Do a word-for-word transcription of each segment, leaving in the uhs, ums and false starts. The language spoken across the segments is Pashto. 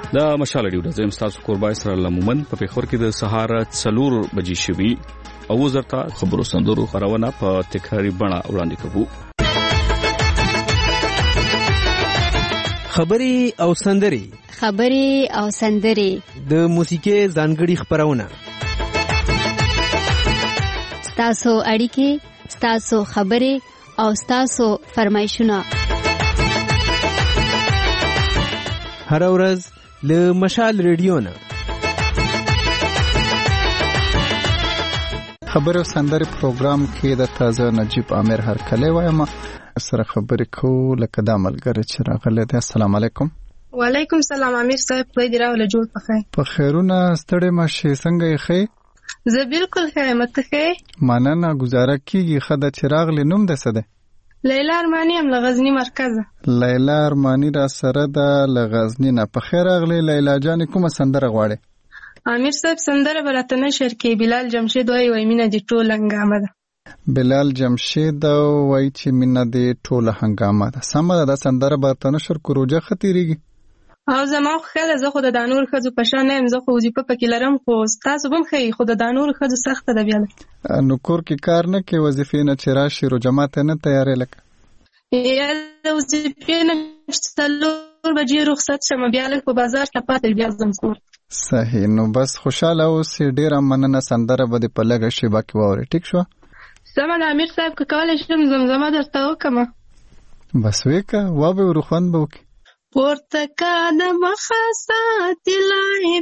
دا مشال ډیو د زم تاسو قربای سره لمومن په پیښور کې د سهار څلور بجې شوي او وزرتا خبرو سندرو خبرونه په تکراری بڼه وړاندې کوو. خبري او سندري خبري او سندري د موسیقي ځانګړي خبرونه ستاسو اړیکې ستاسو خبري او ستاسو فرمایشونه هر ورځ له مشال ریډیو نه خبرو سندري پروګرام کې د تازه نجیب عامر هر کله وایم سره خبرې کو لکه د عملګر چې راغله. السلام علیکم. وعلیکم السلام امیر صاحب، په دې راول جوړ پخای په خیرونه ستړي مشه څنګه یې خې؟ زه بالکل خیمت خې مننه. گزاره کیږي خدای چراغ لنوم ده سده لیلا ارمانی هم لغزنی مرکز. لیلا ارمانی را سره د لغزنی نه په خیر اغلی. لیلا جان کومه سندره غواړي؟ امیر صاحب سندره بلته نشر کې بلال جمشید وای وای مینه دي ټول هنګامه ده. بلال جمشید وای چې مینه دي ټول هنګامه ده. سمه ده سندره بلته نشر کوروجه خطیریږي او زما خاله زه خو د دانور خزو په شان نه زه خو وظیفه پکې لرم خو تاسو هم خې خو د دانور خزو سخت ده بیا نو کور کې کار نه کې وظیفې نه چراشي رو جماعت نه تیارې لکه یا د وظیفې نه څلور بجې رخصت شمه بیا له په بازار ته پاتې بیا زم کور. صحیح. نو بس خوشاله اوسې. ډیره مننه. سندره به په لګه شی باکي وره. ټیک شو. سم د امیر صاحب کولای شم زمزمه درته وکم. بس وکه و به روخان به وکي پورتکان مخاسا تلای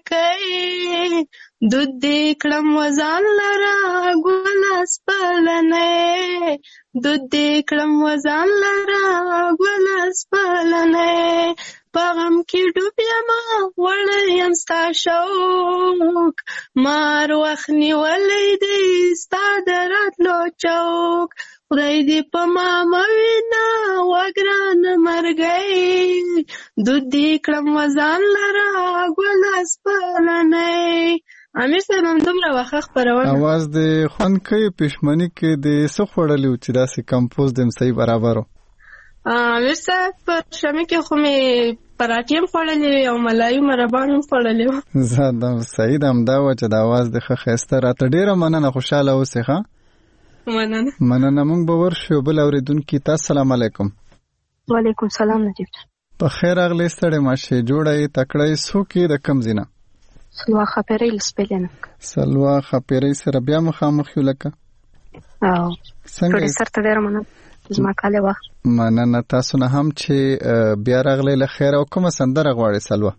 پکای دود دې کړم وزان لرا ګلاس پلنې دود دې کړم وزان لرا ګلاس پلنې پغم کې ډوبیا ما وړم ستا شوق مار وخنی ولې دې ستا دراتلو چوک خدای دې په ما موینا وګران مرګي دود دې کړم وزان لرا ګلاس پلنې. امیر صاحب هم دومره وخت خبرونه اواز دې خوان کوي پښمنی کې دې څه خړلې چې داسې کمپوز دم صحیح برابرو. امیر صاحب په شمه کې خو می پراټیم خړلې او ملایو مربان خړلې زادم صحیح دم دا و چې د اواز د خخسته راته ډیره مننه. خوشاله اوسې ښه. مننه مننه. مونږ به ورشو بل اوریدونکو ته. السلام علیکم. وعلیکم السلام نجیب. په خیر اغلی ستړي ماشه جوړه تکړه سو کې د کم زینا سلوا خپرې لسپلنه سلوا خپرې سره بیا مخامخ یو لکه او څنګه سره ډیر مننه زما کاله وخت. مننه تاسو نه هم چې بیا راغلی له خیر او کومه سندره غواړي سلوا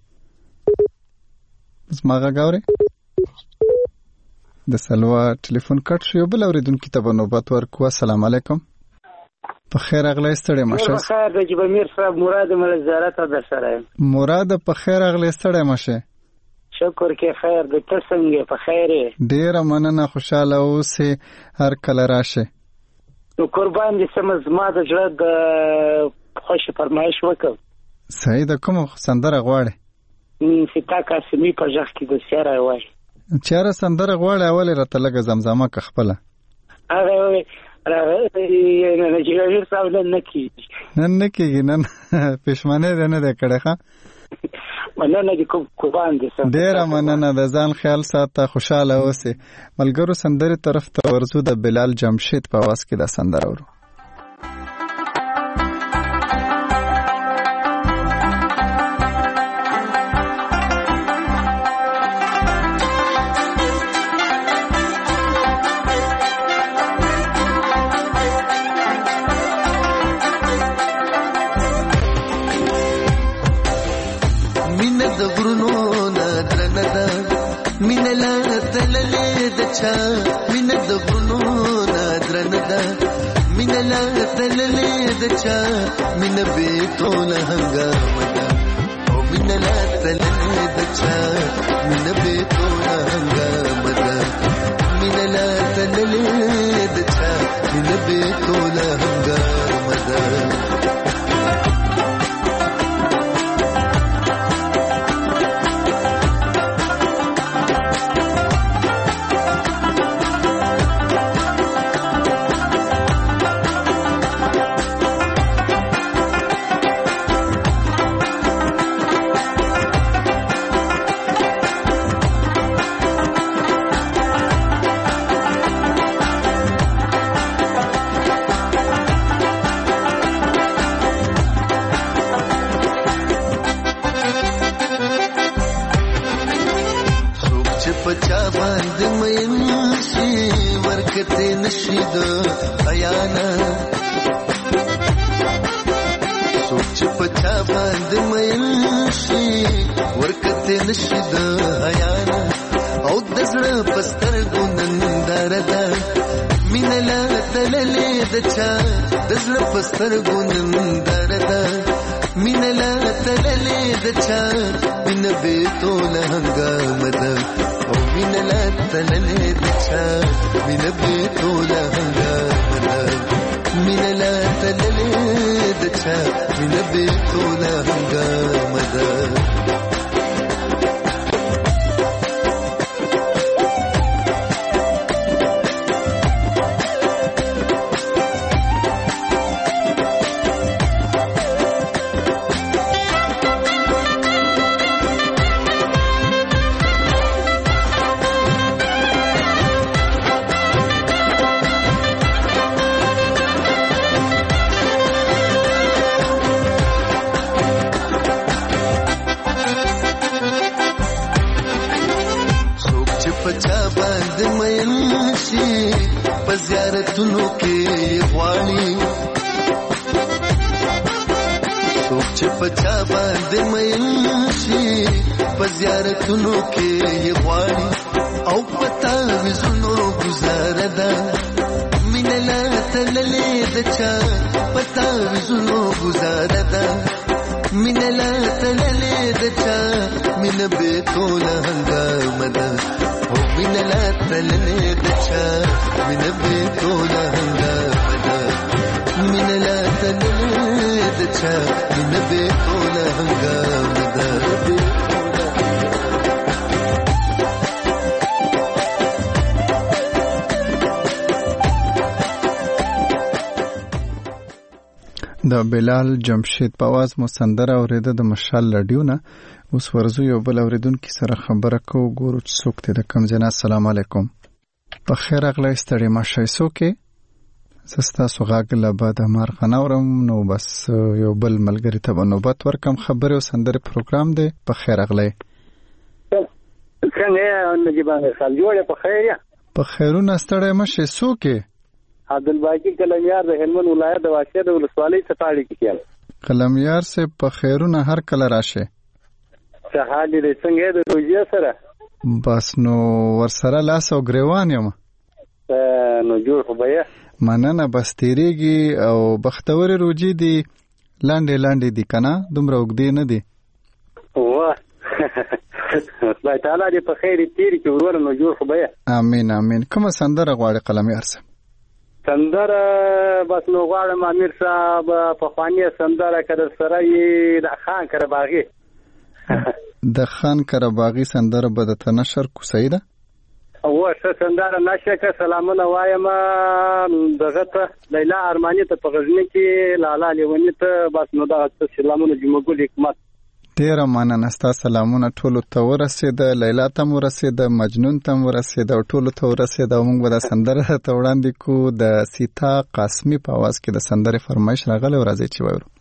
زما غاوري د سلوا ټلیفون کټ شو. بل اوریدونکو ته په نوبت ورکو. السلام علیکم. په خیر اغلی ستړي ماشه. په خیر د جبر میر صاحب مراد مل زیارت در سره. مراد په خیر اغلی ستړي ماشه. شکر کې خیر د تسنګ په خیر. ډیر مننه. خوشاله اوسې هر کله راشه. نو قربان دي سمز ما د جړه د خوش فرمایش وکړ. صحیح ده. کوم سندره غواړي؟ ستا قاسمی په ځخ کې د سیاره وای. چیرې سندره غواړي اول راته لګه زمزمه ک خپل. هغه وای راغلی نه چې صاحب نه کیږي نن نه کیږي نن پښمنه ده نه ده کړه ښه. مننه دي کوم قربان دي. ډیر مننه. د ځان خیال ساته. خوشاله اوسې. ملګرو سندره طرف ته ورزو. د بلال جمشید په आवाज کې د سندره ورو. مینه د غرونو نادرنه ده مینه لا تللې د چا مینه به ټول هنګامه ده او مینه لا تللې د چا مینه به ټول هنګامه ده مینه لا تللې د چا مینه به ټول هنګامه ده. مین شي ورکته نشي د حیانا سوچ پچا باندې مین شي ورکته نشي د حیانا او دزړه پستر ګونندار ده مینلا تللې دچا دزړه پستر ګونندار ده مینلا تللې دچا مین به تول هنګام ده او مینلا تللې دچا مین به تول هنګام ده مینلا تللې دچا مین به تول هنګام ده زیارتونو کې غواړي څوک چې پچا باندې مین شي په زیارتونو کې غواړي او پتا وزنو گزار ده مینلا تللې دچا پتا وزنو گزار ده مینلا تللې دچا مین به تول هنګام ده او مینلا تللې دچا مین به تول هنګام ده مینلا تللې دچا مین به تول هنګام ده د بلال جمشید په आवाज مو سندره اوریده د مشال لډیونه. اوس ورزو یو بل اوریدونکو سره خبره کو ګورو چې څوک ته د کم جنا. السلام علیکم. په خیر اغلی ستړي مشه څوک زستا سوغاګل بعد مار خناورم نو بس یو بل ملګری ته نوبت ورکم خبره او سندره پروګرام دی. په خیر اغلی څنګه نجيبان خال جوړه په خیر یا په خیرونه ستړي مشه څوک عبدالباقی کلمیار د هلمند ولایت د واشیر د ولسوالۍ سپاړي کې کېل. کلمیار سے په خیرونه هر کله راشه. څه حال دې څنګه د روزي سره؟ بس نو ورسره لاس او گریوان یم. نو جوړ خو بیا مننه بس تیریږي او بختور روزي دي لاندې لاندې دي کنه دومره وګدي نه دي. واه خدای تعالی دې په خیر تیر کې ورور نو جوړ خو بیا. امين امين. کوم سندره غواړي کلمیار سره؟ سندره بس نو غواړم امیر صاحب په خوانیه سندره کده سره د خان کرباغي د خان کرباغي سندره به د تنشر کوسي ده او څه سندره نشه سلامونه وایم دغه ته لیلا ارمانی ته په غزنی کې لالا لیونی ته بس نو دا سلامونه جمعګل حکمت ډیره مننه ستا سلامونه ټولو ته ورسېده. لیلا ته مو ورسېده مجنون ته مو ورسېده او ټولو ته ورسېده او موږ به د سندره ته وړاندې کو. د سیتا قاسمی په आवाज کې د سندره فرمایش راغلی او راځي چې وایو.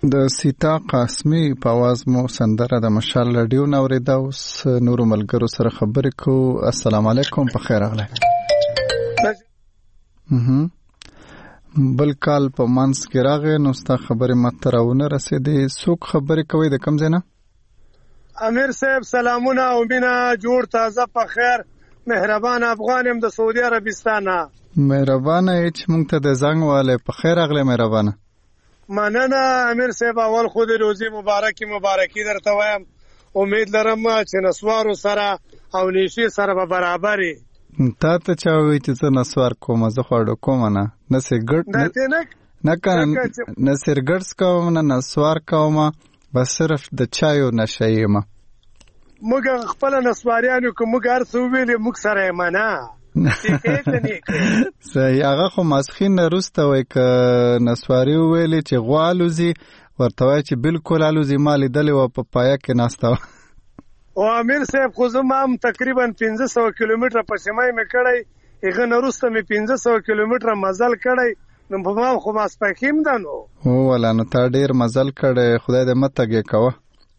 د سیتا قاسمی په आवाज مو سندره د مشال رادیو نو وردا اوس نور ملګرو سره خبرې کو. السلام علیکم، په خیر راغله. مهم بل کال په مانس کې راغې نو ستا خبرې متراونه رسیدې. څوک خبرې کوي د کوم ځای نه؟ امیر صاحب سلامونه او مینا جوړ تازه په خیر مهربان افغان يم د سعودي عربستان. مهربانه چې مونږ ته د زنګ والے په خیر راغله. مهربانه مننه امیر صاحب. اول خو د روزي مبارکي مبارکي درته وایم. امید لرم چې نسوارو سره او نشي سره به برابرې. تا ته چا وی چې څه نسوار کوم؟ زه خواړو کوم نه نه سګړ نه کنه نه سرګړس کوم نه نسوار کوم، بس صرف د چایو نشایم. موږ خپل نسواریانو کوم موږ هر څه ویلې موږ سره یې منه. صحیح. هغه خو ماسخین روسته وای ک نسواری ویلې چې غوالوزی ورته وای چې بالکل الوزی مال دلې و په پایا کې ناستا. او امیر صاحب خو زما هم تقریبا پنځه سوه کیلومتره په سیمای مې کړی، هغه نه وروسته مې پنځه سوه کیلومتره مزل کړی. نو په ما خو ماسپښین ده. نو هو ولا نو تا ډېر مزل کړی، خدای دې مه تږې کوه.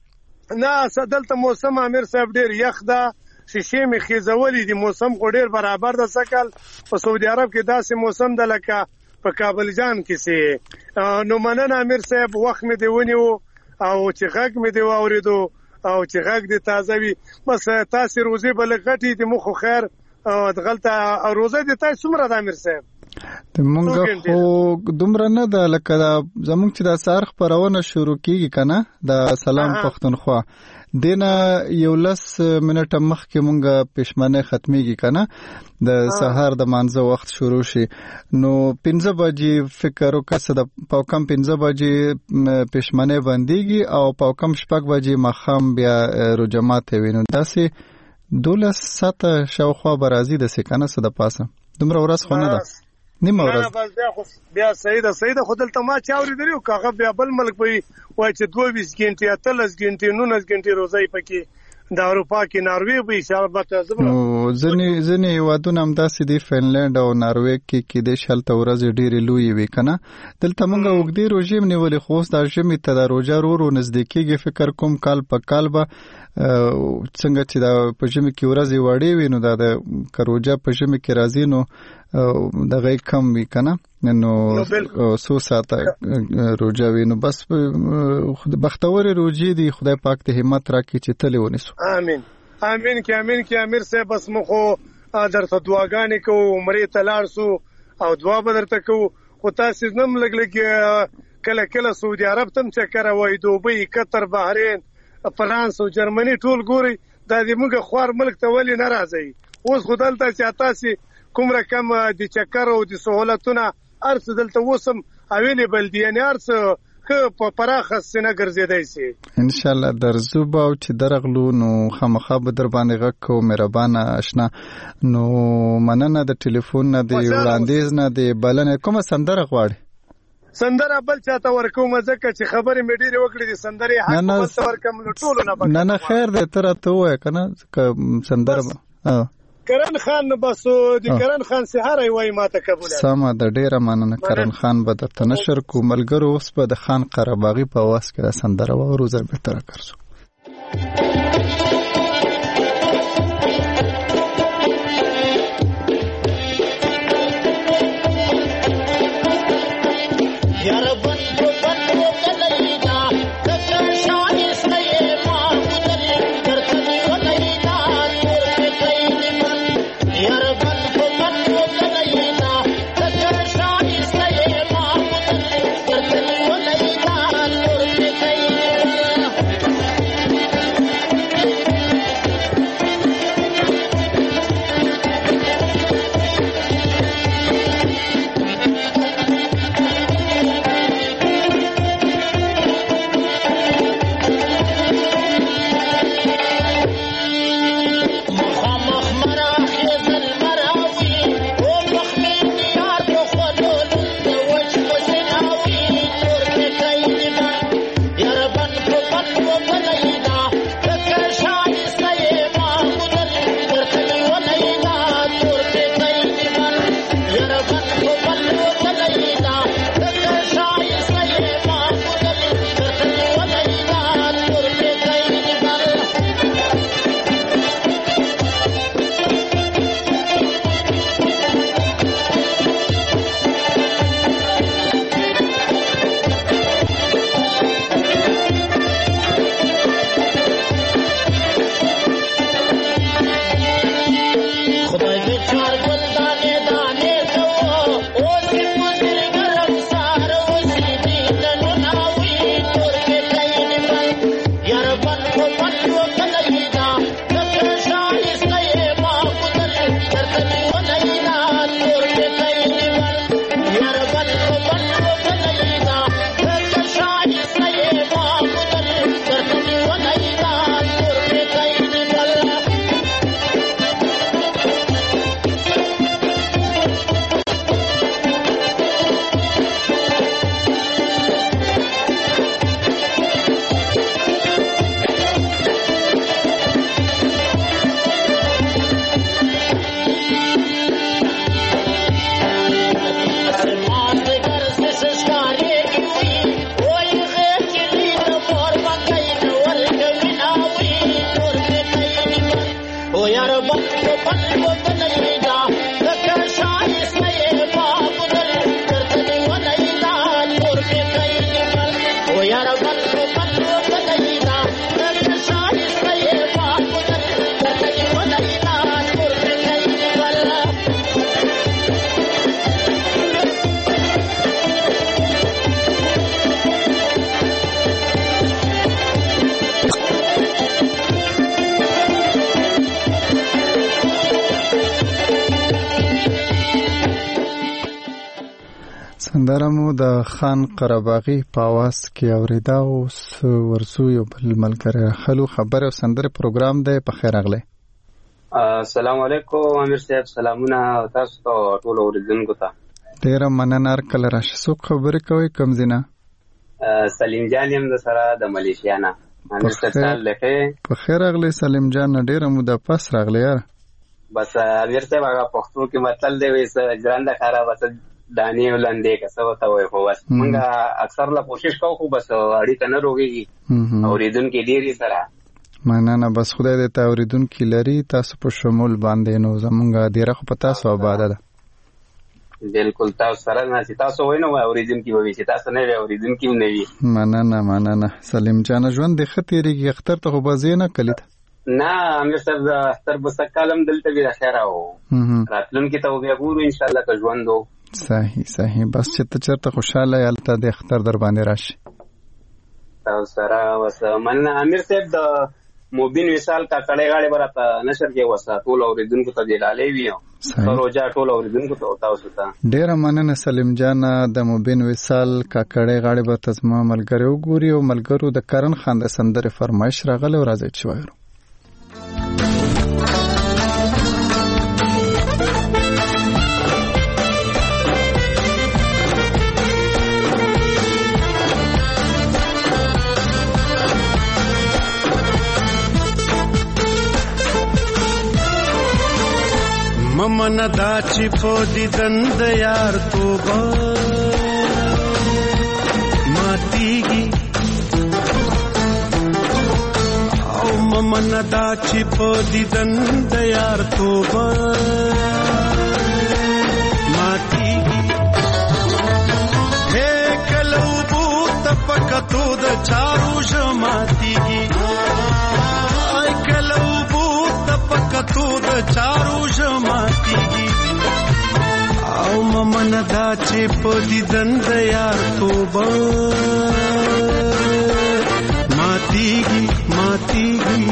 نه څه دلته موسم امیر صاحب ډېر یخ ده، شیشې مې خیزولې دي. موسم خو ډېر برابر ده. سکل په سعودي عرب کې داسې موسم ده لکه په کابل جان کې سي. نو مننه امیر صاحب، وخت مې دی ونیو او چې غږ مې دی واورېدو او چې غږ دی تازه وي. بس تاسې روزې به لږ غټې دي. مو خو خیر دغلته روزه دې تاسې څومره ده امیر صاحب؟ مونږ خو دومره نه ده لکه زمونږ چې د سهار خپرونه شروع کېږي که نه د سلام پښتونخوا دینه یو لس منټه مخکې مونږ پېشمنۍ ختمېږي که نه د سهار د مانځه وخت شروع شي. نو پنځه بجې فکر وکړه څه د پاوکم پنځه بجې پېشمنۍ بندېږي او پاوکم شپږ بجې ماښام بیا روژه ماتې وي. نو داسې دولس ساعته شاوخوا به راځي داسې که نه څه د پاسه. دومره ورځ خو نه ده، نیمه ورځ. بیا صحیح ده صحیح ده. خو دلته ما چې اورېدلي وو که هغه بیا بل ملک به وي وایي چې دوه ویشت ګنټې اتلس ګنټې نولس ګنټې روزۍ پکې د اروپا کې ناروې به وي. البته ځینې ځینې هېوادونه همداسې دي، فنلنډ او ناروې کې کېدای شي هلته ورځې ډېرې لویې وي که نه. دلته مونږ اوږدې روژې هم نیولې، خو اوس دا ژمي ته دا روژه ورو ورو نږدې کېږي. فکر کوم کال په کال به څنګه چې دا په ژمي کې ورځې وړې وي نو دا د که روژه په ژمي کې راځي نو دغه کم وي که نه، نو څو ساعته روژه وي. نو بس بختورې روژې دي، خدای پاک ته همت راکړي چې تلې ونیسو. امین امین کې امین کې امیر صاحب. بس مو خو درته دعاګانې کوو، عمرې ته لاړ سو او دعا به درته کوو. خو تاسې نم لږ لږ کله کله سعودي عرب ته هم چکر وایي، دوبۍ، قطر، بحرین، فرانس او جرمني ټول ګوري. دا د موږ خوار ملک ته ولې نه راځئ؟ اوس خو دلته چې تاسې کوم رقم د چکر او د سهولتونه هر څه دلته اوس هم اویلیبل دي، یعنې هر څه ښه په پراخه سینه ګرځېدی سي. انشاءالله درځو به او چې درغلو نو خامخا به در باندې غږ کوو. مهربانه اشنا. نو مننه د ټلیفون نه، د وړاندیز نه، د بلنې. کومه سندره غواړې؟ سندره بل چاته ورکوم ځکه چې خبرې مې ډېرې وکړې دي. سندرې حق بل ته ورکوم نو ټولو نه نه نه خیر دی. ته راته ووایه که نه سندره به کرن خان نو بسو د کرن خان سهاره وای ما ته قبول. سمه د ډیره مننه. کرن خان به درته نشر کو. ملګرو اوس به د خان قرباغي په واس کې د سندره وورو زر به تر کړو. سندره مو د خان قرباغي په आवाज کې اوریدا او ورسو یو بل ملګری خلو خبر او سندره پروګرام دی. په خیر اغله. السلام علیکم امیر صاحب، سلامونه تاسو ته ټول اوریدونکو ته. ډیره مننه. هر کله راشه سو خبرې کوي کم زینا. سلیم جان يم د سره د ملیشیا نه. امیر صاحب لکه په خیر اغله سلیم جان، ډیره مو د پاس راغلی یار. بس امیر صاحب هغه پښتو کې مطلب دی وې ځرانده خراب وته دانی ولندې کسو ته وای خو بس مونږه اکثر لا کوشش کوو خو بس اړیکه نه روږي اوریدونکو ډیری سره. مننه. بس خدای دې ته اوریدونکو لري تاسو په شمول باندې نو زمونږه ډیره خو پتا سو آباد ده. بالکل تاسو سره نه چې تاسو وینئ اوریدونکو وي چې تاسو نه اوریدونکو نه وي. مننه مننه. سلیم جان ژوند د خطرېږي اختر ته خو بازی نه کلیت نه امیر صاحب د اختر بس کالم دلته وی خیر او راتلونکو ته بیا ګورو ان شاء الله که ژوندو. صحیح صحیح. بس چې ته چرته خوشاله یالته د اختر در باندې راشي تاسو سره. وس من امیر صاحب د موبین وصال کا کړه غاړي برته نشر کې وسه ټول اوریدونکو ته دلالې ویو روزا ټول اوریدونکو ته تاسو ته ډیر مننه. سلیم جان د موبین وصال کا کړه غاړي برته زما ملګری وګوري او ملګرو د کرن خان د سندره فرمایش راغله او راځي چې وایو. ممن دا چې په دیدن د یار توبه ماتیږي او ممن دا چې په دیدن د یار توبه ماتیږي. هې کلو بوت پکتو د چارو ژماتیږي کلو بوت پکتو د چارو ژماتیږي او ممن دا چې په دیدن د یار توبه ماتیږي ماتیږي.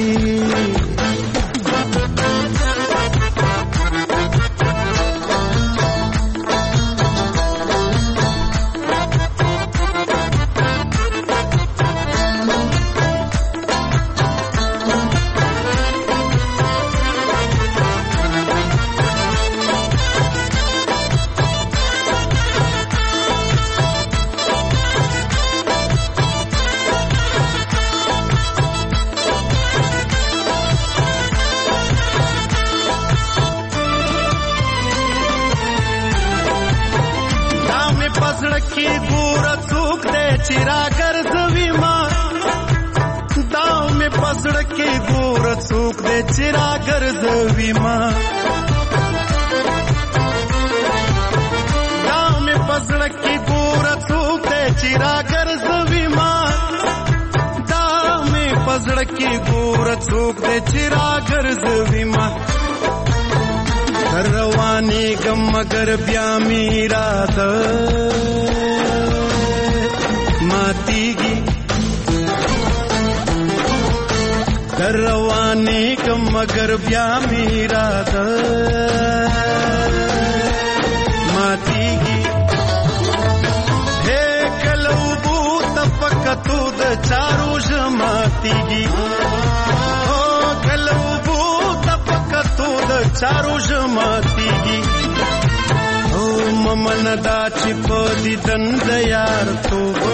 मगर ब्या मीरा द मातीगी दरवाने कम मगर ब्या मीरा द मातीगी. हे कलऊ बूत पकतू द चारू जमातीगी ओ कलऊ बूत पकतू द चारू जमातीगी ममन دا چې په دیدن د یار توبه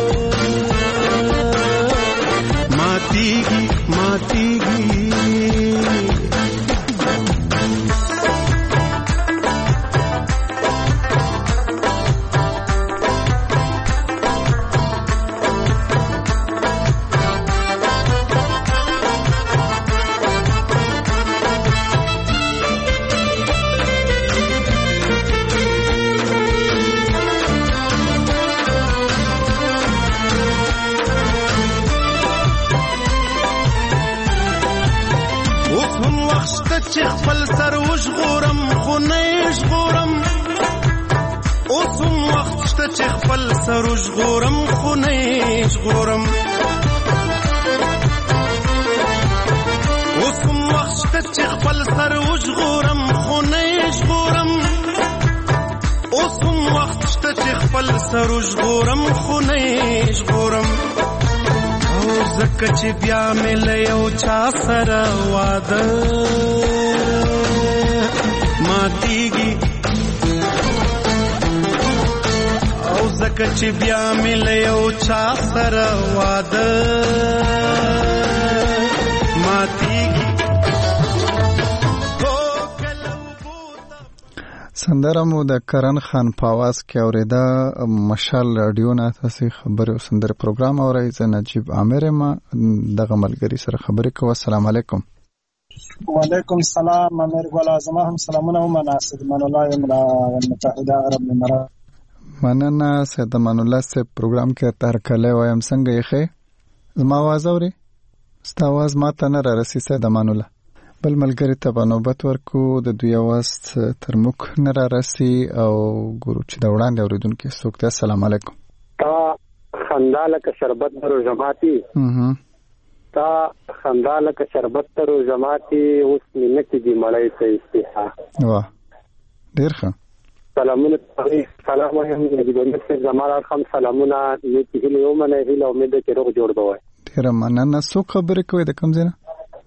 ماتیږي ماتیږي. ژغورم خو نه ژغورم اوس هم وخت شته چې خپل سر ژغورم خو نه ژغورم اوس هم وخت شته چې خپل سر ژغورم خو نه ژغورم اوس هم وخت شته چې خپل سر ژغورم خو نه ژغورم زکه چې بیا مې له یو چا سره واده ماتیږي او زکه چې بیا مې له یو چا سره واده ماتیږي. سندره مو د کرن خان په आवाज کې اوریده. مشال رادیو نه تاسو خبرې او سندره پروګرام اورئ. زه نجیب عامر ما دغه ملګری سره خبرې کوم. السلام علیکم. وعلیکم السلام. امیر ګل اعظم هم سلامونه او مناسب من الله املا متحده عرب امارات. مننه سید من الله سے پروګرام کې تر کله وایم څنګه یې خې زما आवाज اوري ستا आवाज ما ته نه را رسي سید من الله. بل ملګری ته په نوبت ورکو د دوی आवाज تر موږ نه را رسي او ګورو چې دا وړاندې اوریدونکو څوک ته. السلام علیکم. تا خنداله که شربت درو جماعتي اه تا خنداله که شربت درو جماعتي اوس مینه کې دی مړای ته استها. واه ډیر ښه. سلامونه سلام وایم نجیب الله زمال خام سلامونه نیتی هیله ومنه هیله امید کې روغ جوړ دوی. ډیر مننه. څوک خبرې کوي د کوم ځای نه؟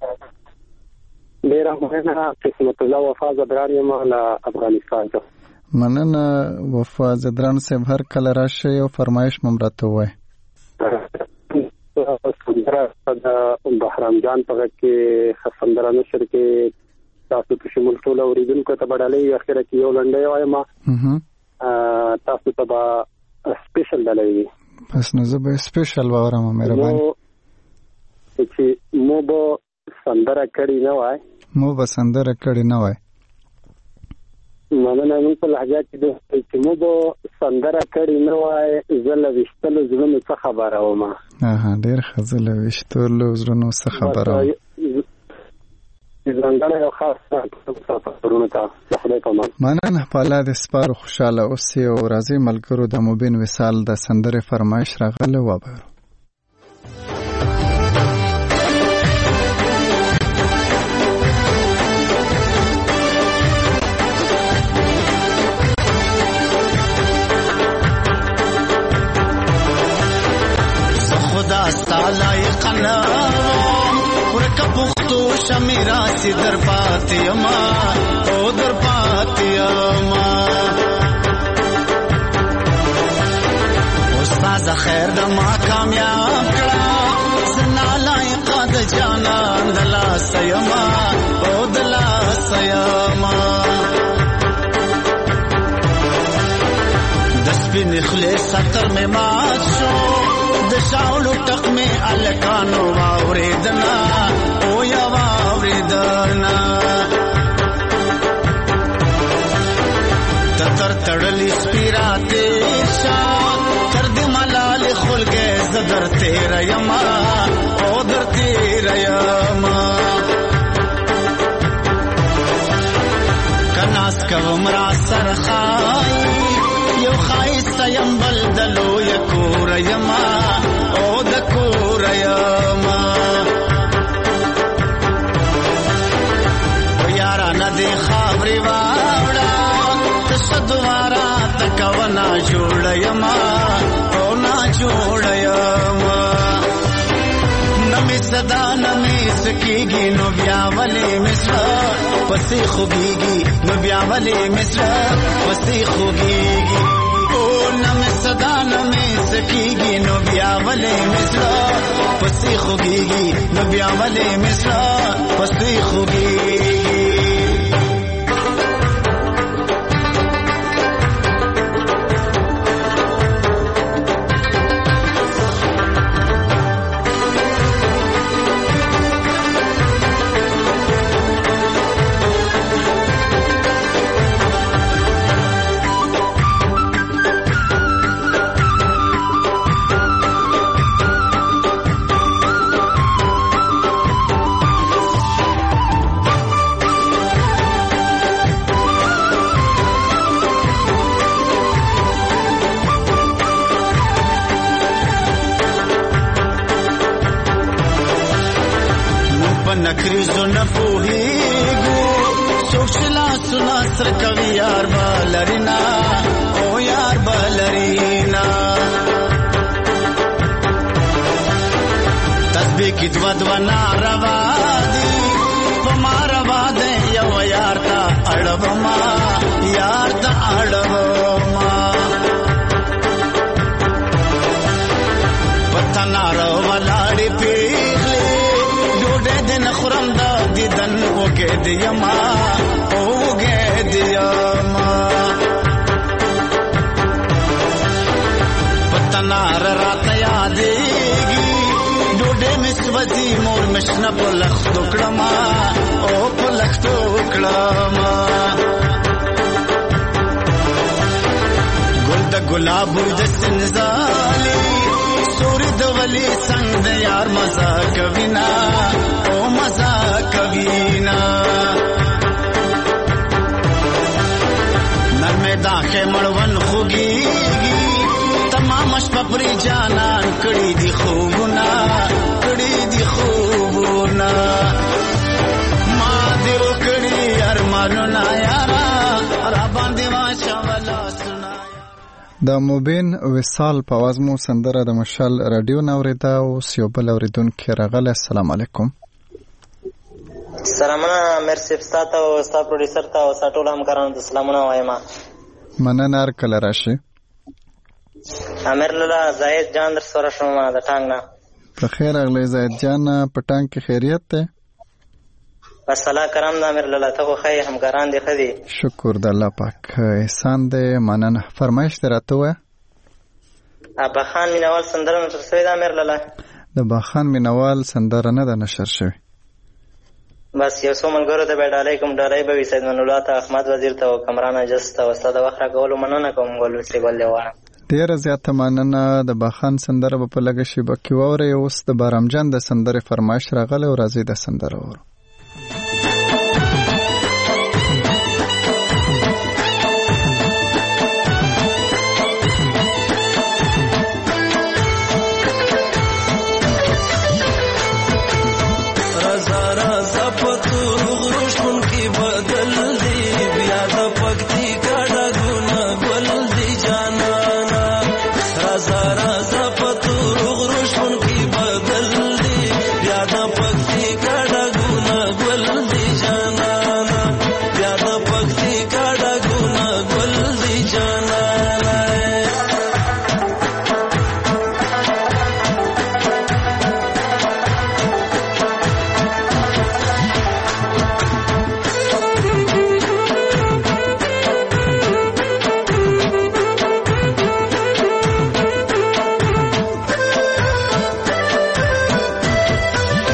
ډیره مننه. قسمت الله وفا زدران یم له افغانستان څخه. مننه وفا زدران صاحب هر کله راشي او فرمایش ممراته وای. سندره د بهرام جان په کې خسندره نشر کې تاسو په شمول ټول اوریدونکو ته بدلې اخره کې یو لنډه وایم تاسو ته به سپیشل دلې پس نو زه به سپیشل وورم. مهرباني چې مو به سندره کړی نه وای مو به سندره کړی نه وای مننه. نو په لهجه کې چې مو به سندره کړی نه وای زله وشتل زړونو څه خبره و ما اه ډیر خزله وشتل زړونو څه خبره و ځانګړی او خاص تاسو ته خدای په امان. مننه. په الله دې سپارو خوشاله اوسئ او راځي ملګرو د مبین وصال د سندره فرمایش راغله وبرو. لایقنا ورکه پختو شمیرا سی در پاتیما او در پاتیما استاد خیر د ما کامیاب کړه زنا لایق د جانان دلا سیما او دلا سیما د سپین خلیص ستر می مات شو د شاولو ټق می الکانو واوریدنا او یا واوریدنا تر تړلی سپیراته شا تر دې ملال خلګه زدر تیر یما او در تیر یما کناس کوم را سرخای یو خایست یم بلدلو یکور یما او دکور یما و یارا ندی خابری واوڑا تشدوارا تکو نا جوڑ یما او نا جوڑ یما نمی صدا نمی سکیگی نو بیا ولی مصر پسی خوگیگی نو بیا ولی مصر پسی خوگیگی او نمی صدا نمی سکیگی نو بیا ولی مصر پسی خوگیگی نو بیا ولی مصر پسی خوگیگی. نکریزو نپوهیگو سوچلا سنا سر کوي یار بالرینا او یار بالرینا تسبیح کی دوا دوا ناروا دی پماروا دے یو یار تا اڑوما یار تا اڑوما پتنارو ولاړی پیغلی ډوډۍ د نخرم دا دیدن وګې دیما وګې دیما پتنار رات یادېږي ډوډۍ مسوځي مور مشنه په لختو کړما او په لختو کړما ګل د ګلاب د سنزالي سوري د ولی څنګه د یار مزا کوینا او مزا کوینا نرمه داخه مړون خوږیږي تمام شپه پرې جانان کړي دي خوبونه کړي دي خوبونه ما دې وکړي ارمانونه یارا را باندې واچولا سنا د موبین وصال په आवाज مو سندره د مشال رادیو نوریدا او سیوبل اوریدونکو راغله. السلام علیکم. سلامونه مرسی ستاسو او ستاسو پروډوسر ته او ټول همکارانو ته سلامونه وایم. مننه هر کله راشي. امیر لاله زاهد جان در سره شوم د ټانګ نه. په خیر اغلی زاهد جان په ټانګ کې خیریت ده؟ السلام کرام د امیر لاله ته خو خی همکاران دي خدي. شکر د الله پاک احسان ده. مننه. فرمایش درته و؟ ابا خان مینوال سندره نشر شوی د امیر لاله. د با خان مینوال سندره نه ده نشر شوی. بس یو څو ملګرو ته به ډالۍ کوم ډالۍ به وي سید من الله ته احمد وزیر ته او کمران اجس ته استاد وخت راکولو مننه کوم ګل سی ګل دیوانه. ډیره زیاته مننه. د باخان سندره په لګه شی بکی وره. اوس د بارامجان د سندره فرمایش راغله او راځي د سندره ور.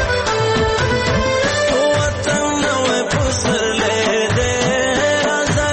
وطن نوې پسر له دې راځه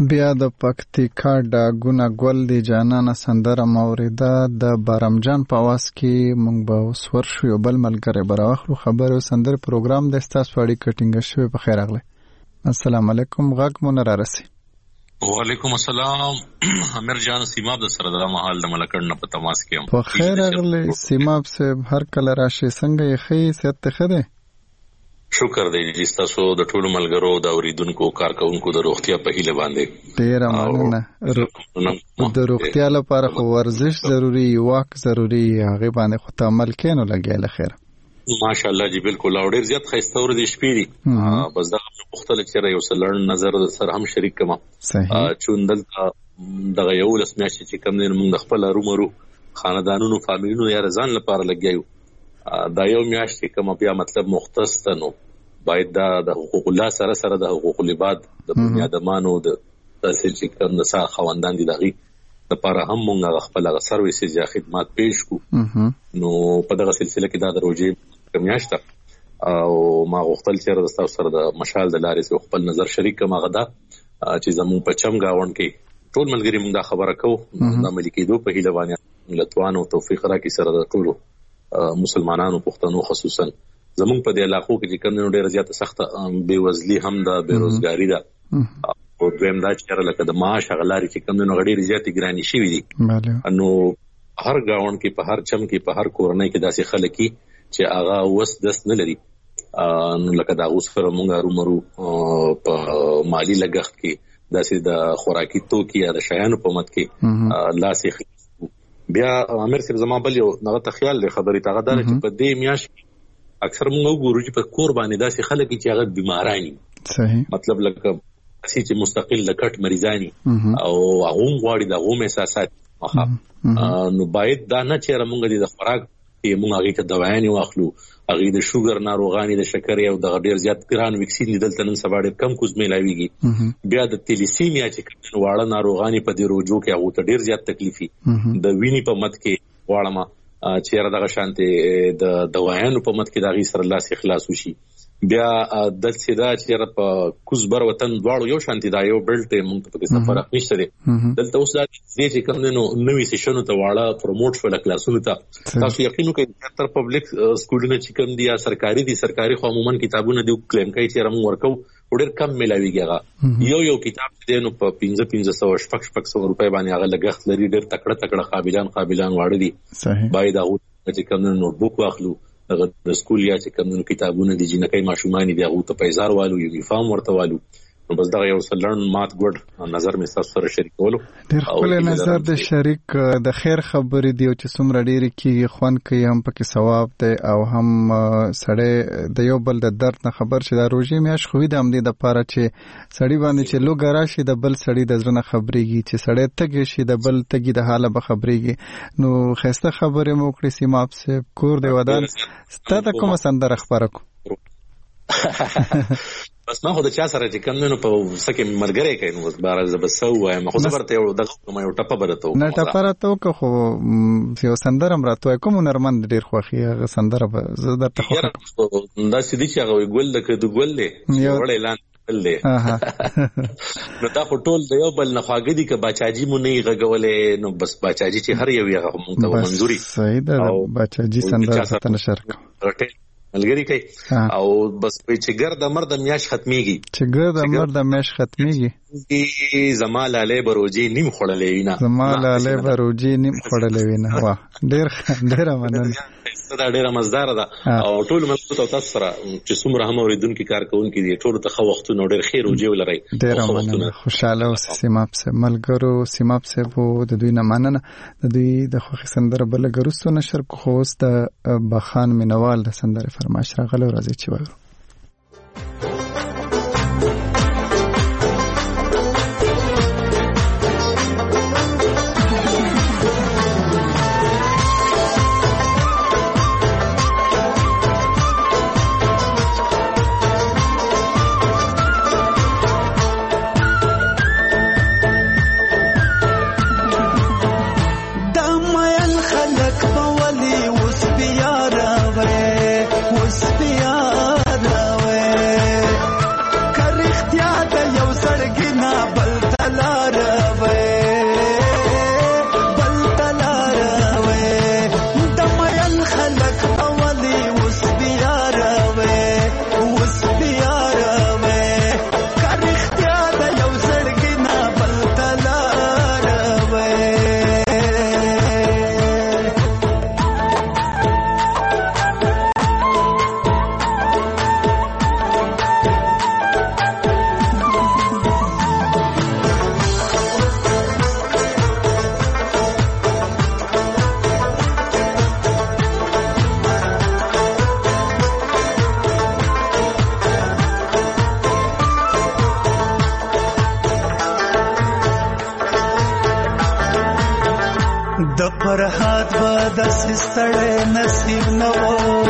بیا د پکتیکا ډاګونه ګل دی جانانه سندره موریده د بارمجان په आवाज کې مونږ به اوس ورشو یو بل ملګری به راواخلو خبرې او سندرې پروګرام دی ستاسو اړیکه ټینګه شوې په خیر راغلی السلام علیکم غږ مو نه رارسي وعلیکم السلام امیر جان سیماب د سره د محل د ملکړ نه په تماس کې په خیر راغلی سیماب صاحب هر کله راشي څنګه یې ښه صحت ښه دی شکر دی چې تاسو د ټولو ملګرو د اوریدونکو کارکونکو د روغتیا په هیله باندې ډیر مننه د روغتیا لپاره خو ورزش ضروری واک ضروری هغه باندې خو عمل کینو لګیاله خیر ماشاءالله جی بالکل او ډیر زیات خسته ور دي شپې دي بس دا مختلف چیرې یو سلړ نظر سره هم شریک کما صحیح چوندل دغه یو لس میاشتې چې کم نه موږ خپل رومرو خاندانونو فامیلونو یا رضان لپاره لګیو دا یو میاشت کوم بیا مطلب مختص نو باید دا د حقوق الله سره سره د حقوق العباد د بنیادمانو د تاسو چې کوم د سا خوندان دي دغه لپاره هم موږ خپل سرویسز یا خدمات پیښ کو نو په دغه سلسله کې دا د روزي میاشت او ما غوښتل چې تاسو سره د مشال د لارې خپل نظر شریک کما غدا چې زمون په چم گاون کې ټول ملګری موږ دا خبره کوو د ملکیدو په هیله باندې لتوانو توفیق راکړي سره د ټولو مسلمانانو پښتنو خصوصا زمون په دې علاقو کې چې کوم ډېر زیاته سخته بیوزلي هم ده بیروزګاری ده او دویم دا چې لکه د معاش غلاري چې کوم نو غډېر زیاتې ګرانی شي دي نو هر گاون کې په هر چم کې په هر کورنۍ کې داسې خلک چې هغه وس دس نه لري نو لکه دا اوس سره مونږ رومرو په مالی لګښت کې داسې د خوراکي توکي یا د شیانو په مت کې لاسې بیا امیر صاحب زما بل یو نغه تخیل له خبرې تاغه دار چې په دې میاش اکثر موږ ګورو چې په کور باندې داسې خلک چې هغه بیمارانی صحیح مطلب لکه چې مستقل لکټ مریضانی او هغه غواړي د غوم احساسات نو باید دا نه چې موږ د خوراک کې موږ هغه ته دوايانې واخلو هغه د شوګر ناروغانی د شکر او د ډیر زیات ګران ویکسین دلته نن سبا ډیر کم کوز ملاويږي بیا د تلیسیمیا چې کوم واړه ناروغانی په دې روجو کې هغه ته ډیر زیات تکلیفي د ویني په مت کې واړه چیرې دغه شانته د دوايانو په مت کې دغه سره لاس اخلاص وشي بیا د سیدا چیرې په کوزبر وطن دواړو یو شانتي دا یو بلټ مونږ په څه فرق نشته دي دلته اوس دا چې کوم نو نوې سیشنو ته واړه پروموټ شول کلاسونو ته تاسو یقین وکړئ تر پبلک سکولونو چې کوم دي یا سرکاري دي سرکاري خو عموما کتابونه دی کلیم کوي چې رم ورکو ډېر کم ملاويږي یو یو کتاب دې نو په پنځه پنځه سو شپږ شپږ سو روپۍ باندې هغه لګښت لري ډېر تکړه تکړه قابلان قابلان واړه دي باید هغه چې کوم نوٹ بوک واخلو د سکول یا چې کوم کتابونه دي جنکې ماشومان دي هغه ته پیسار والو یونیفارم ورته والو نو بس دا یو سلړن مات ګډ نظر مې تاسو سره شریکولو ډېر خپل نظر د شریک د خیر خبرې دی چې څومره ډېر کې خوان کوي هم پکې ثواب دی او هم سړی د یو بل د درد نه خبر شي دا روزي میاش خو د امدې د پاره چې سړی باندې چې لوګ راشي د بل سړی د ځنه خبرېږي چې سړی تګ شي د بل تګي د حاله به خبرېږي نو خسته خبره مو کړې سیماب سه کور دی ودان ستاسو کوم سندره خبره کو بس ما خو د چا سره چې کوم نو په سکه مرګره کوي نو بار زبسو وایم خو زبرته یو دغه یو ټپه برته نه ټپه راته خو یو سندره مرته کوم نرمند ډیر خوخي هغه سندره به زه درته خو دا سدي چې هغه ګل د کډو ګل له وړ اعلان ګل له نو دا په ټول د یو بل نه خواګدي ک بچاجي مو نه غغولې نو بس بچاجي چې هر یو یې مونږ ته منزوري صحیح ده بچاجي سندره ته نشر کو ملګری کوي او بس په چې ګرد مرد میاش ختميږي چې ګرد مرد میاش ختميږي زمالاله بروجي نیم خړلې وینا زمالاله بروجي نیم خړلې وینا واه ډېر ډېر مننه دا ډېر مزدار ده او ټول ملګرو ته تاسو سره چې څومره هم اوریدونکو کارکونکو دي ټول ته خو وختونه ډېر خیر او جو لري ډېر مننه خوشاله او سیماب سه ملګرو سیماب سه وو د دوی نه مننه د دوی د خو سندره بلګرستو نشر خو است بخان منوال د سندره فرمایش راغله راځي چې وایو وسپیاره فرحات به داسې ستړی نصیب نه و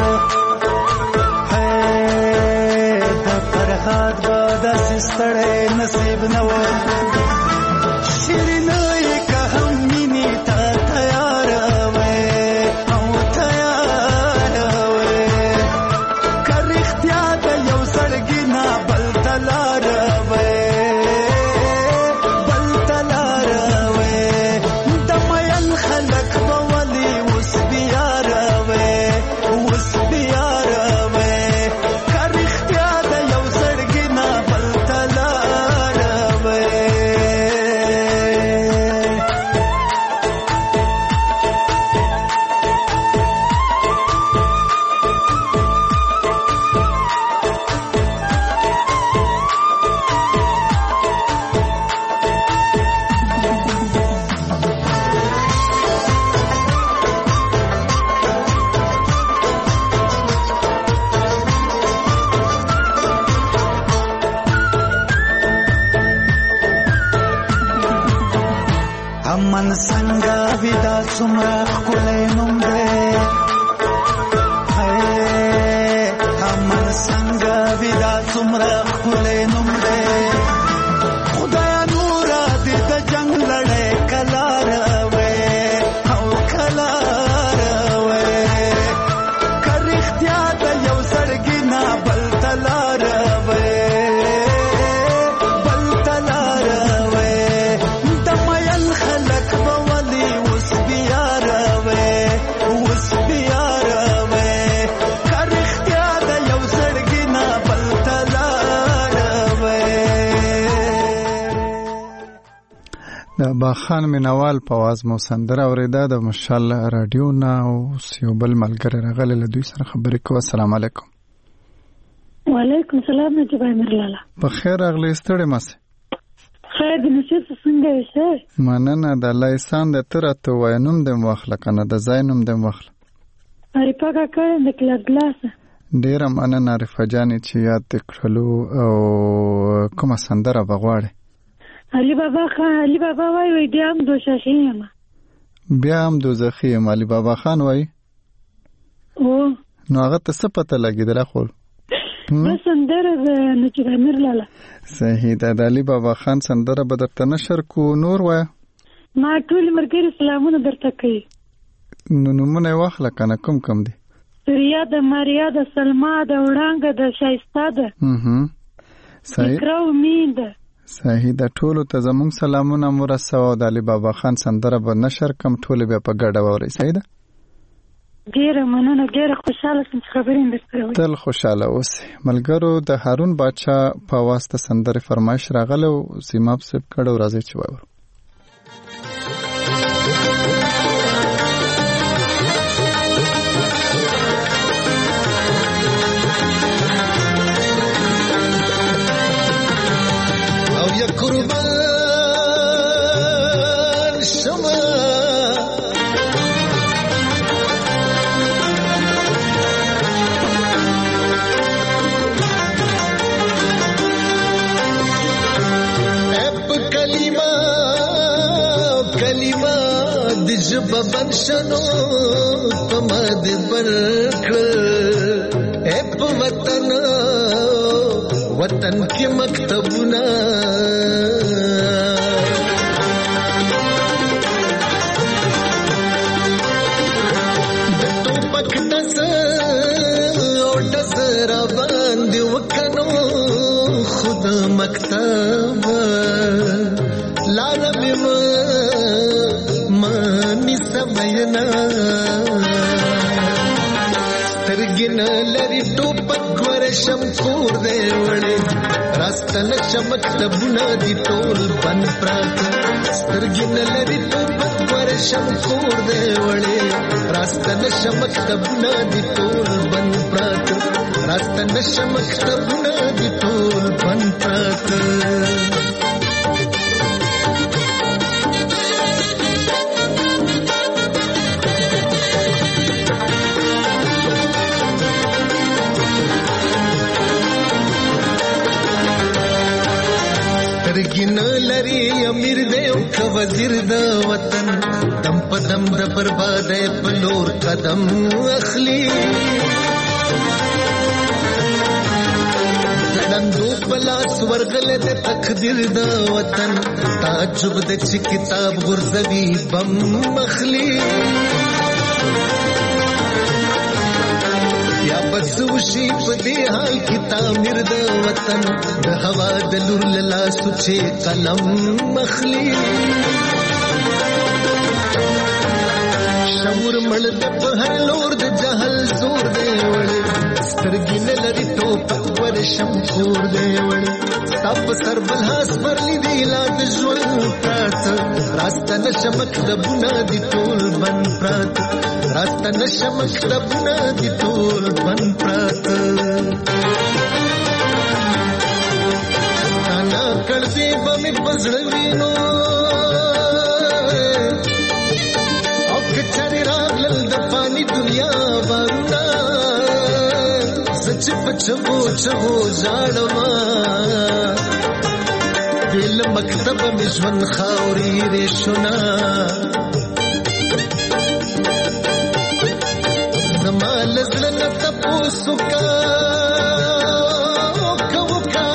د فرحات به داسې ستړی نصیب نه و شیرینه یې که هم مینې ته تیاره وې او تیاره وې که رښتیا د یو زړګي نه بل ته لاره وې بل ته لاره وې د مین خلک به ولې اوس بیاره وې اوس بیاره وې که رښتیا د یو زړګي نه بل ته لاره وې امن څنګه ودا څومره ښکلی نوم دی امن څنګه ودا څومره ښکلی نوم دی خدایا نوره دې د جنګ لړۍ کله راوې او کله راوې که رښتیا د یو زړګي نه بل ته لاره وې بل ته لاره وې د مین خلک به ولې اوس بیاره وې اوس بیاره وې که رښتیا د یو زړګي نه بل ته لاره وې د باخان مینوال په आवाज مو سندره اوریده د مشال رادیو نه او یو بل ملګری راغلی له دوی سره خبرې کوو. السلام علیکم. وعلیکم السلام نجیب امیر لاله. په خیر راغلی ستړی ماسه خیر د نصیب څنګه یې مننه د الله احسان د تر ته وینم د مخله کنه د زاینم د مخله اریپا کا کړه د کلاس ګلاس ډیر مننه عارفه جانې چې یاد کړلو او کومه سندره بغواړي علي بابا خان علي بابا وای وای بیا هم دوشاشي یم بیا هم دوزخي یم علي بابا خان وای او نو هغه ته څه پته لګیدل خو بس سندره د نجیب امیر لاله صحیح ده. د علي بابا خان سندره به درته نشر کو نور وای ما ټول مرګري سلامونه درته کوي نو نمونه واخله کنه کوم کوم دي ریا د ماریا د سلما د وړانګه د شایسته ده هم صحیح کرو مين ده صحیح ده. ټولو ته زموږ سلامونه مرسو د علي بابا خان سندره به نشر کم ټول بیا په ګډه ووري. صحیح ده. ډیره مننه ډیره خوشاله سم خبرې درته تل خوشاله اوسئ. ملګرو د هارون بادشاه په واسطه سندره فرمایش راغله او سیماب سپ کړه راځي چې وایو او یا قربان شما جب بنشنو پمد برکل اپ وطن وطن کی مکتبنا دتو پکتس او دس را باندې وکنو خود مکتب لالم سمينا سترګنا لري ټوپک ورشم کور دی وړي راستل شمک تبنا دي ټول بن پرات سترګنا لري ټوپک ورشم کور دی وړي راستل شمک تبنا دي ټول بن پرات راستل شمک تبنا دي ټول بن پرات سترګې نه لري امیر دی او که وزیر د وطن دم په دم د بربادۍ په لور قدم اخلي دندو پلاس ورغله د تقدیر د وطن تعجب د چې کتاب غرزوي بم مخلي یا بس وشي په دې حال کې تعمیر د وطن د هوا د لور لا سوچې قلم مخلي شعور مړ د په هر لور د جهل زور دی وړي سترګې نه لري ټوپک ورشم کور دی وړي ستا په سر بلحاظ پرلی دی لا د ژوند پراته راسته نشه مکتبونه دي ټول بند پراته راسته نشه مکتبونه دي ټول بند پراته تانا کړدې به مې په زړه وینو او که چارې راغلل د فاني دنیا بارونه سچ په چغو چغو ژاړما دل مکتب مې ژوند خاورې ریشونه زما له زړه نه تپوس وکړه وکړه وکړه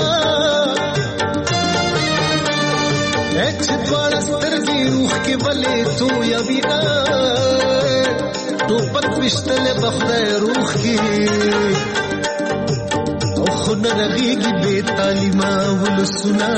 چې دواړه سترګې اوښکې ولې تویوینه ټوپک ویشتلی به خدای روح کې خو نه رغېږي بې تعلیمه ولسونه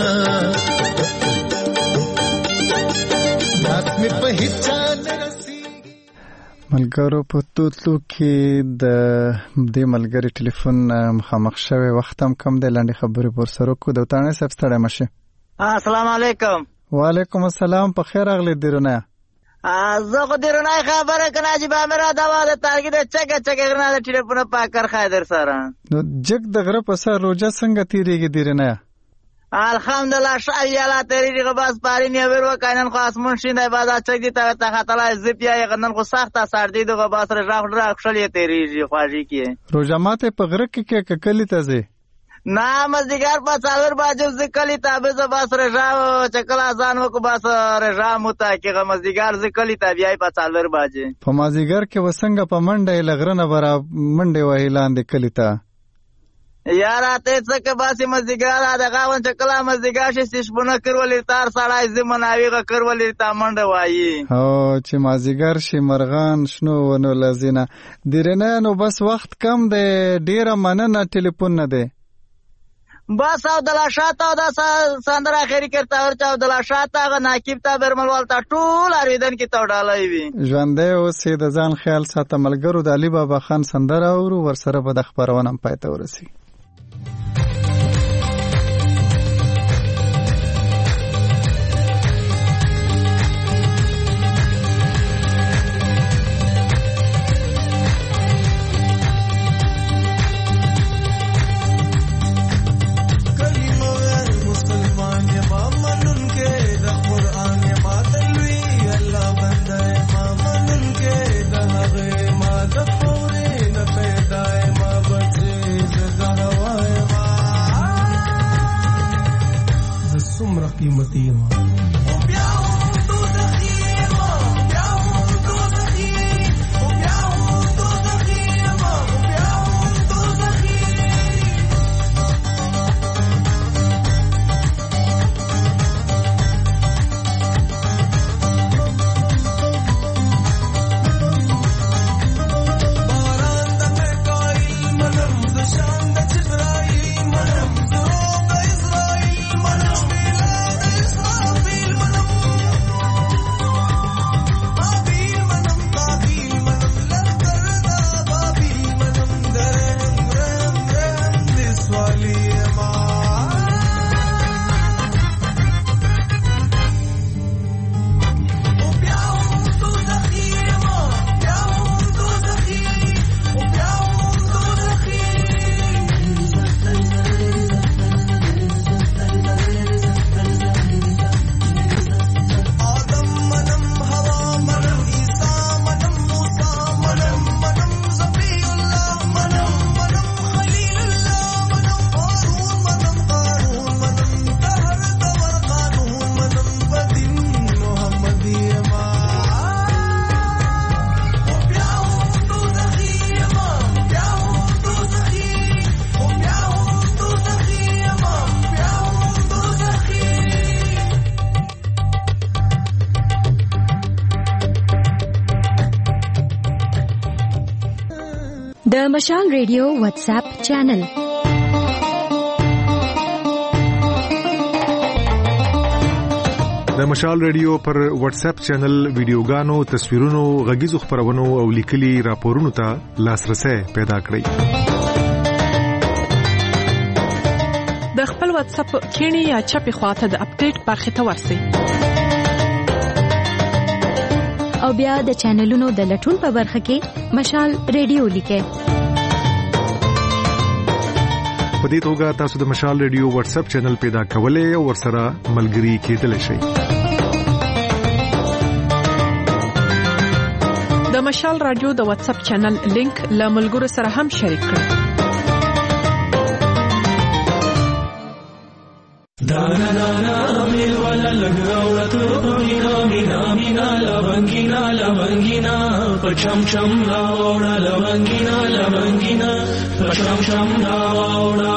لاس مې په هېڅ چا نه رسېږي. ملګرو په توتلو کې د دې ملګري ټلیفون مخامخ شوی وخت هم کم دی لنډې خبرې ورسره وکړو داوطانه صاحب ستړی مه شې. السلام علیکم. وعلیکم السلام. په خیر راغلی دیرونه. زه خو دیرونای خبره کنه چې به مې را دوا د تارګې د چکه چکه غرنه د ټلیفونه پاکر خایدر سره نو جګ د غره په سر روجه څنګه تیریږي دیرونه؟ الحمدلله شایاله تیریږي بس پاري نه ور وکاینن خو اسمن شینه بازا چک دي ته ته خطلا زپیا غنن خو سخته سردی دغه بس رجاخ ډر خشلې تیریږي خواږي کې روجه ماته په غره کې کې کلی ته زی نه مزدګار په څلور باجو ذکلی تابع ز بس رجاو چکلا ځان وک بس رجا متا کې مزدګار ذکلی تابعای په څلور باجه په مازیګر کې وسنګ په منډه لغرنه برا منډه وای لاندې کلی ته یار اته څه باسي مزدګار دا غاون چکلا مزدګار شي سشبونه کړولې تار سړای زمناویغه کړولې تا منډه وایي او چې مازیګر شي مرغان شنو ونو لزینه دیرنه نو بس وخت کم دی ډیره مننه ټلیفون نه دی بس او دلا شاته او د سندره اخیری کرتا ورچا او دلا شاته غ ناکیب تا برملوال تا ټول اریدن کی تو ډالای وی ژوندې او سید ځان خیال ساته ملګرو د علي بابا خان سندره او ورسره به د خبرونه پاتې ورسی. د مشال ریډیو واتس اپ چینل. د مشال ریډیو پر واتس اپ چینل ویډیوګانو، تصویرونو، غږیزو خبرونو او لیکلي راپورونو ته لاسرسي پیدا کړئ. د خپل واتس اپ کینی یا چپی خواته د اپډیټ برخه ته ورسئ. او بیا د چینلونو د لټون په برخه کې مشال ریډیو لیکئ. په دې توګه تاسو د مشال ریډیو واتس اپ چینل پیدا کولای او ورسره ملګري کېدلی شئ. د مشال رادیو د واتس اپ چینل لینک له ملګرو سره هم شریک کړئ. دانا دانا مل ولا لګاوړه ته مینا مینا مینا لونګینا لونګینا پچم چم راوړه لونګینا لونګینا پچم چم راوړه.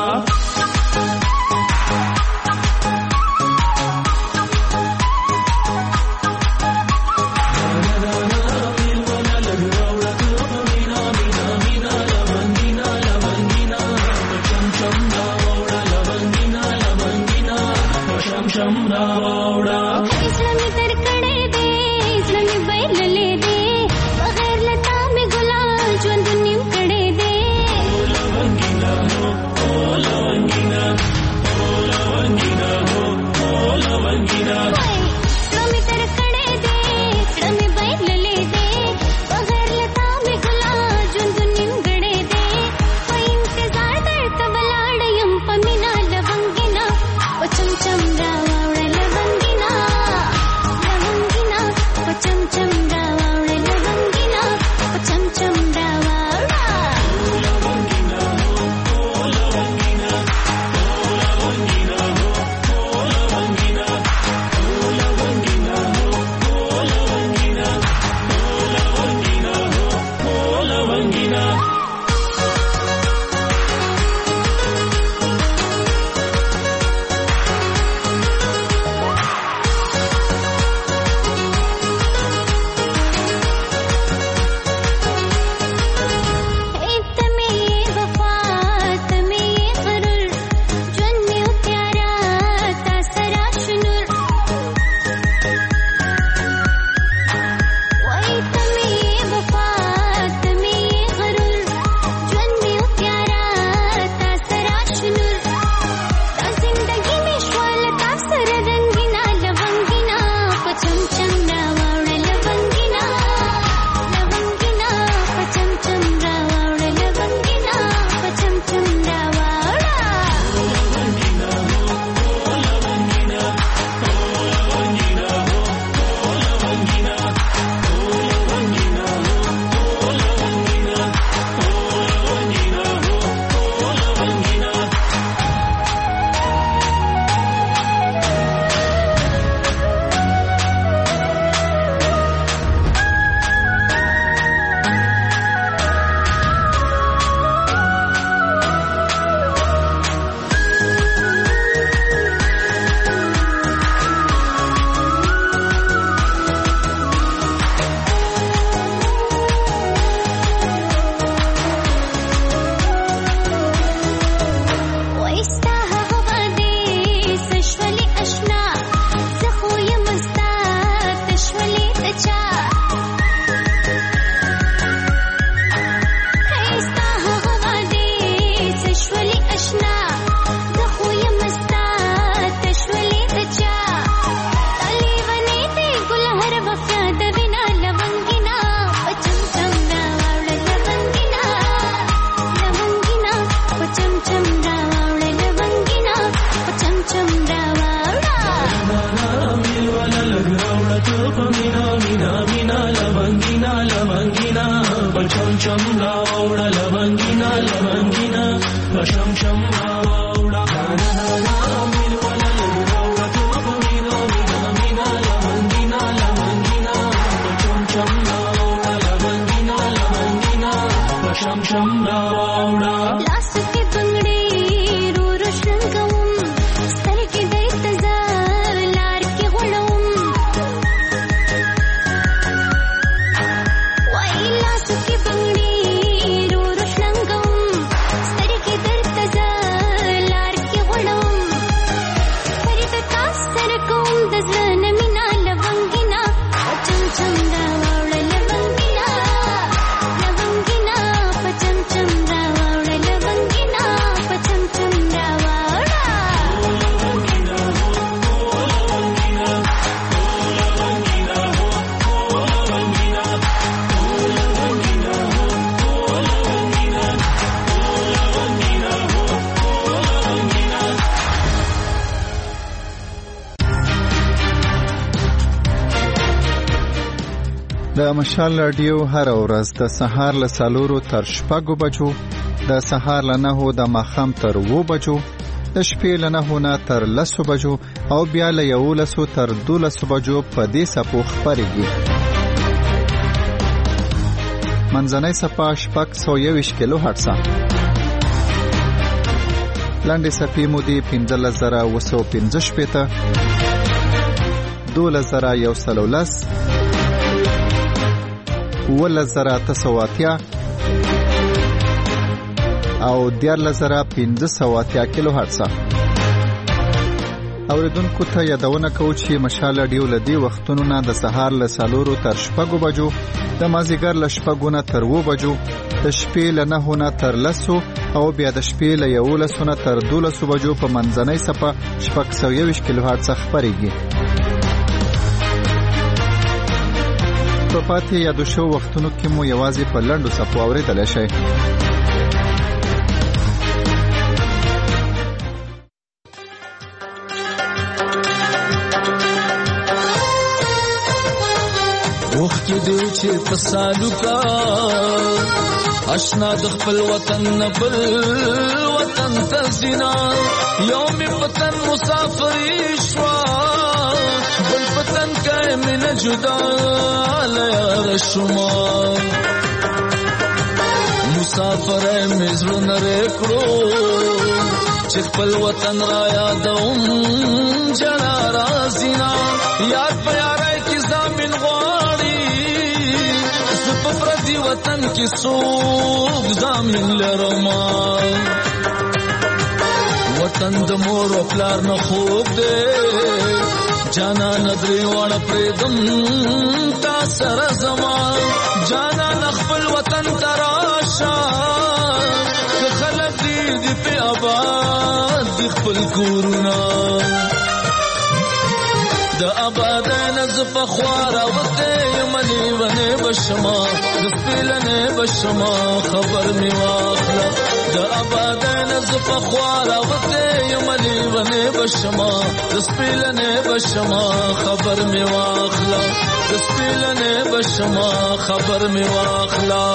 Thank you. د مشال رادیو هر ورځ د سهار له څلورو تر شپږو بجو، د سهار له نهو د ماښام تر اوو بجو، د شپې له نهو نه تر لسو بجو او بیا له یولسو تر دولسو بجو په دې څپو خپرېږي. منځنۍ څپه شپږ سوه یوویشت کیلو هرټزه. لنډې څپې مو دي پنځلس زره اوه سوه پنځه شپېته، دولس زره یو سل او لس، اوولس زره اته سوه اتیا او دیارلس زره پنځه سوه اتیا کیلو هرټزه. اوریدونکو ته یادونه کوو چې مشال رادیو له دې وختونو نه د سهار له څلورو تر شپږو بجو، د مازدیګر له شپږو نه تر اوو بجو، د شپې له نهو نه تر لسو او بیا د شپې له یولسو نه تر دولسو بجو په منځنۍ څپه شپږ سوه یوویشت کیلو هرټزه خپرېږي. په پاتې یادو شوو وختونو کې مو یوازې په لنډو څپو اورېدلی شئ. وخت دې چې پسالو کا اشنا د خپل وطن نه بل وطن ته زینا، یو می وطن مسافری شوا بل وطن کې من جدا لار شما، مسافر مزر نره کړو چې خپل وطن را یادوم جنا رازینا، یاد پیارای کی زامن غواړي زپ پردي وطن کې څوک زامن لرما، وطن د مور او پلار نه خوب دی جانا ندري وړ پردم تا سره زما، جانا خپل وطن تراشا که خلک دې په آباد د خپل کورونه د آباد نز په خوارا وته یمنی ونه بشما د سپلنه بشما خبر می واخلا، د آباد نز په خوارا وته یمنی ونه بشما د سپلنه بشما خبر می واخلا، د سپلنه بشما خبر می واخلا.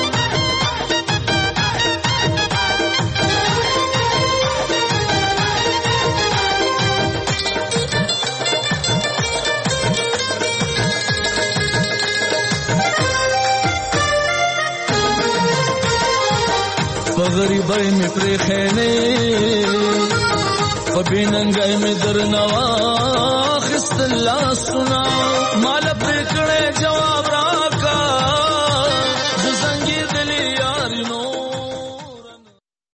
غریبای می پرخنه فبیننګای می درنوا خست الله سنا مال پکړه جواب